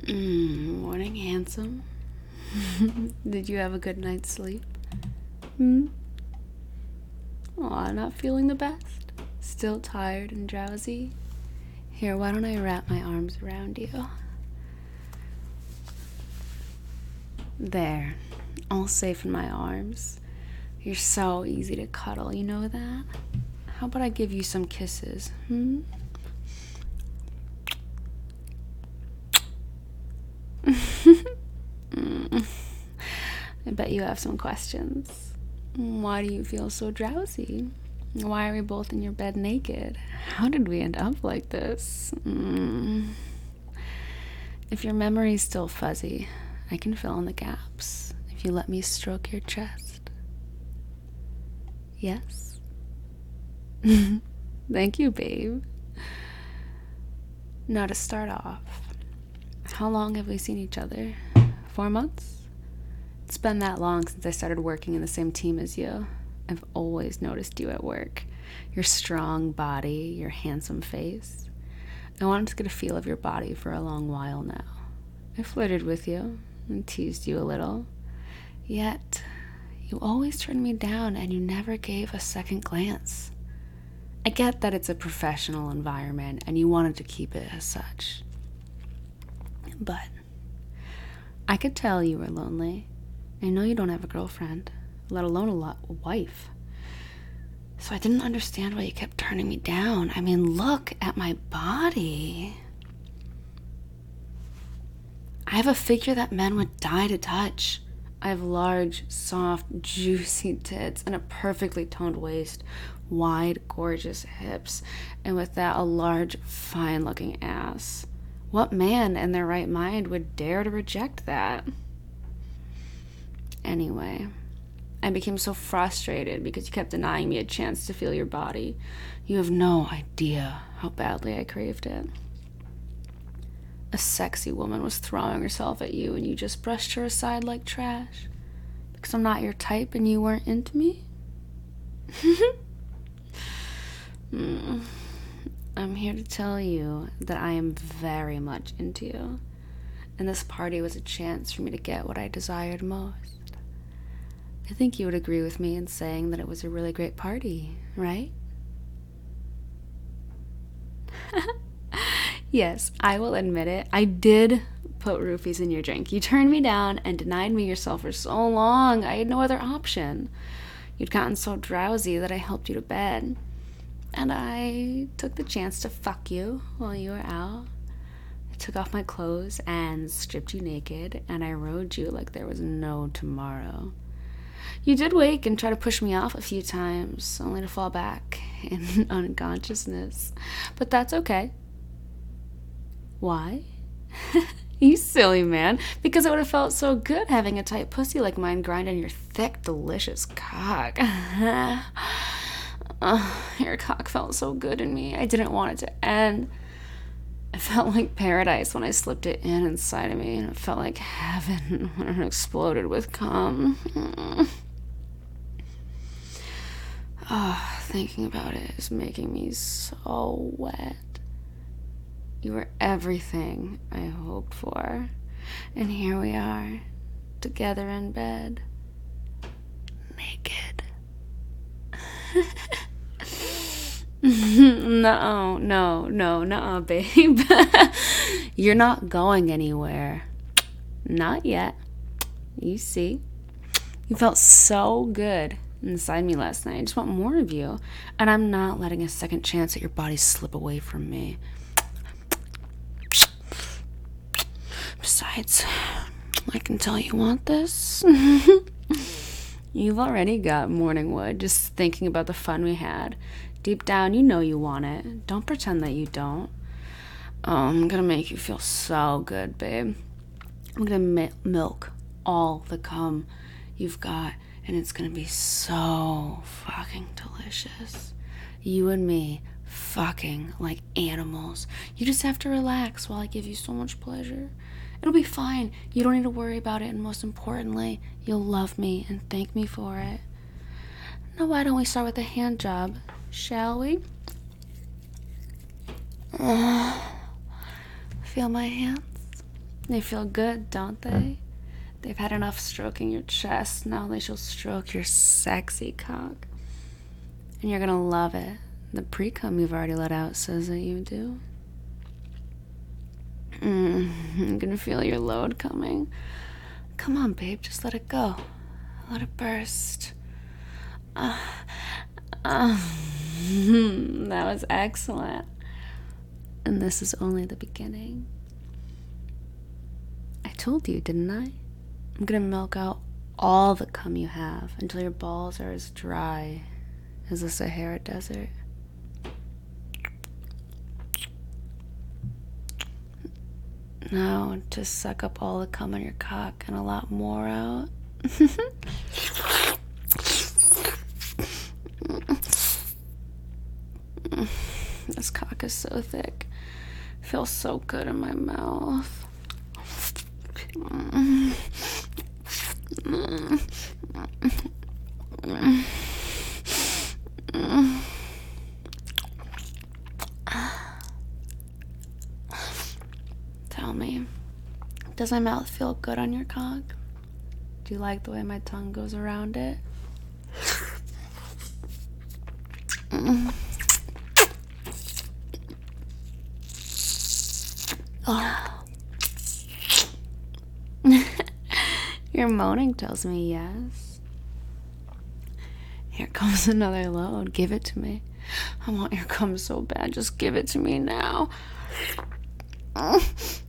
Morning, handsome. Did you have a good night's sleep? Hmm? Aw, not feeling the best? Still tired and drowsy? Here, why don't I wrap my arms around you? There, all safe in my arms. You're so easy to cuddle, you know that? How about I give you some kisses, I bet you have some questions. Why do you feel so drowsy? Why are we both in your bed naked? How did we end up like this? If your memory's still fuzzy, I can fill in the gaps if you let me stroke your chest. Yes? Thank you, babe. Now to start off, how long have we seen each other? 4 months? It's been that long since I started working in the same team as you. I've always noticed you at work. Your strong body, your handsome face. I wanted to get a feel of your body for a long while now. I flirted with you and teased you a little. Yet, you always turned me down and you never gave a second glance. I get that it's a professional environment and you wanted to keep it as such. But I could tell you were lonely. I know you don't have a girlfriend, let alone a wife. So I didn't understand why you kept turning me down. I mean, look at my body. I have a figure that men would die to touch. I have large, soft, juicy tits and a perfectly toned waist, wide, gorgeous hips, and with that, a large, fine-looking ass. What man in their right mind would dare to reject that? Anyway, I became so frustrated because you kept denying me a chance to feel your body. You have no idea how badly I craved it. A sexy woman was throwing herself at you and you just brushed her aside like trash. Because I'm not your type and you weren't into me? I'm here to tell you that I am very much into you. And this party was a chance for me to get what I desired most. I think you would agree with me in saying that it was a really great party, right? Yes, I will admit it. I did put roofies in your drink. You turned me down and denied me yourself for so long. I had no other option. You'd gotten so drowsy that I helped you to bed. And I took the chance to fuck you while you were out. I took off my clothes and stripped you naked, and I rode you like there was no tomorrow. You did wake and try to push me off a few times, only to fall back in unconsciousness. But that's okay. Why? You silly man. Because it would have felt so good having a tight pussy like mine grind on your thick, delicious cock. Your cock felt so good in me. I didn't want it to end. It felt like paradise when I slipped it in inside of me, and it felt like heaven when it exploded with cum. Thinking about it is making me so wet. You were everything I hoped for. And here we are, together in bed, naked. No, babe. You're not going anywhere. Not yet. You see? You felt so good inside me last night. I just want more of you. And I'm not letting a second chance at your body slip away from me. Besides, I can tell you want this. You've already got morning wood just thinking about the fun we had. Deep down, you know you want it. Don't pretend that you don't. Oh, I'm gonna make you feel so good, babe. I'm gonna milk all the cum you've got, and it's gonna be so fucking delicious. You and me fucking like animals. You just have to relax while I give you so much pleasure. It'll be fine. You don't need to worry about it, and most importantly, you'll love me and thank me for it. Now, why don't we start with a hand job, shall we? Feel my hands? They feel good, don't they? They've had enough stroking your chest. Now they shall stroke your sexy cock. And you're gonna love it. The pre-cum you've already let out says that you do. I'm gonna feel your load coming. Come on, babe, just let it go. Let it burst. That was excellent. And this is only the beginning. I told you, didn't I? I'm gonna milk out all the cum you have until your balls are as dry as the Sahara Desert. Now, just suck up all the cum on your cock and a lot more out. This cock is so thick. It feels so good in my mouth. Tell me, does my mouth feel good on your cock? Do you like the way my tongue goes around it? Oh. Your moaning tells me yes. Here comes another load. Give it to me. I want your cum so bad. Just give it to me now. Oh,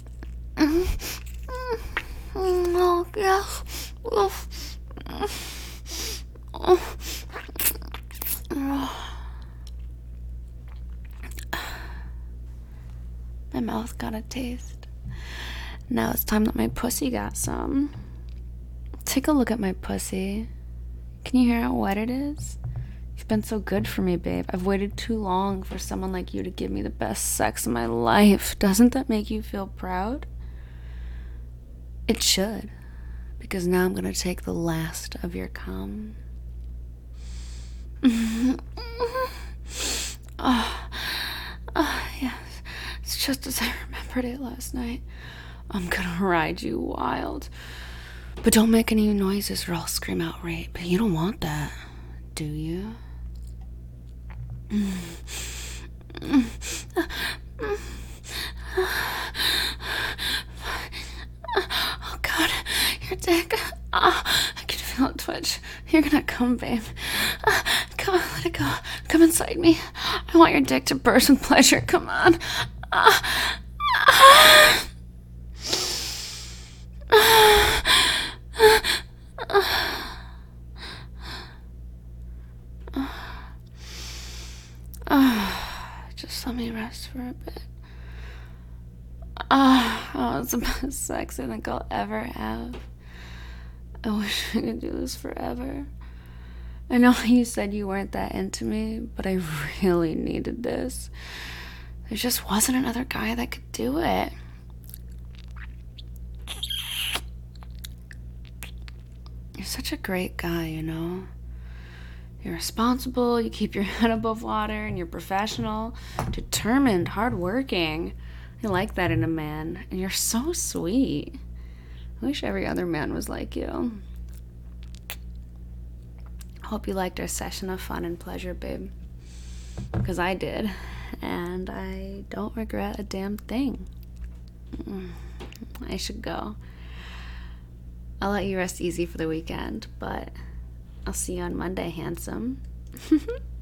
yes. My mouth got a taste. Now it's time that my pussy got some. Take a look at my pussy. Can you hear how wet it is? You've been so good for me, babe. I've waited too long for someone like you to give me the best sex of my life. Doesn't that make you feel proud? It should. Because now I'm gonna take the last of your cum. Yes. It's just as I remembered it last night. I'm gonna ride you wild. But don't make any noises or I'll scream out rape. You don't want that, do you? Oh God, your dick. I can feel it twitch. You're gonna come, babe. Come on, let it go. Come inside me. I want your dick to burst with pleasure. Come on. Just let me rest for a bit. Oh, it's the best sex I think I'll ever have. I wish I could do this forever. I know you said you weren't that into me, but I really needed this. There just wasn't another guy that could do it. You're such a great guy, you know? You're responsible, you keep your head above water, and you're professional, determined, hardworking. I like that in a man, and you're so sweet. I wish every other man was like you. Hope you liked our session of fun and pleasure, babe. Because I did, and I don't regret a damn thing. I should go. I'll let you rest easy for the weekend, but I'll see you on Monday, handsome.